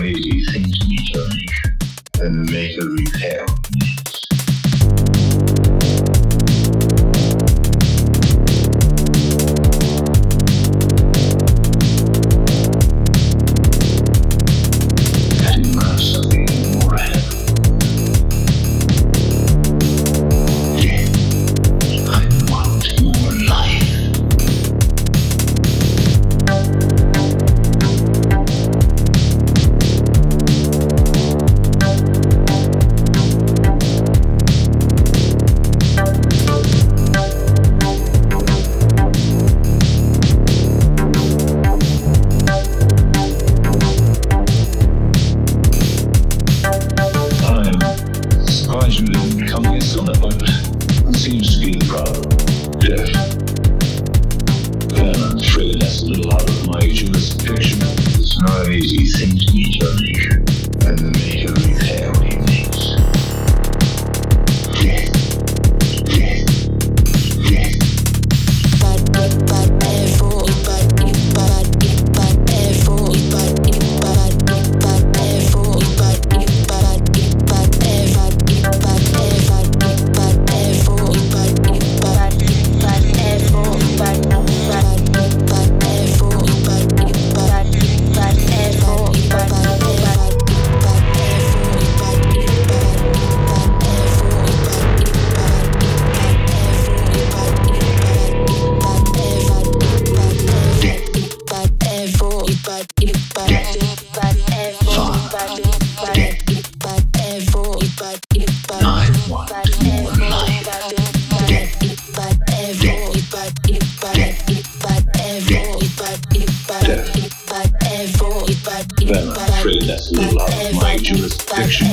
not an easy thing to meet your nation and make a repair. You didn't come here sooner, but it seems to be the problem. Jeff. Well, I'm afraid that's a little out of my jurisdiction. It's not an easy thing to meet your nature and make a repair what he makes. Well, I'm afraid that's a little out of my jurisdiction.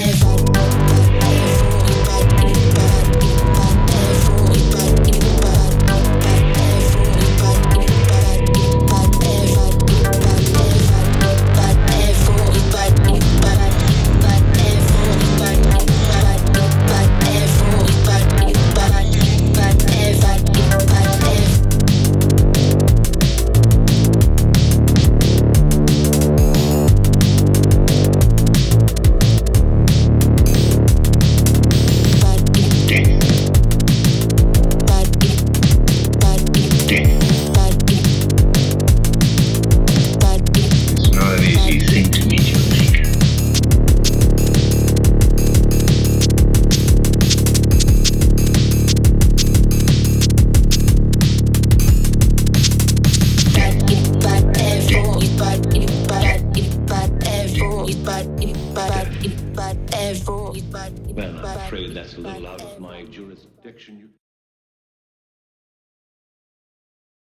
Well, I'm afraid that's a little out of my jurisdiction.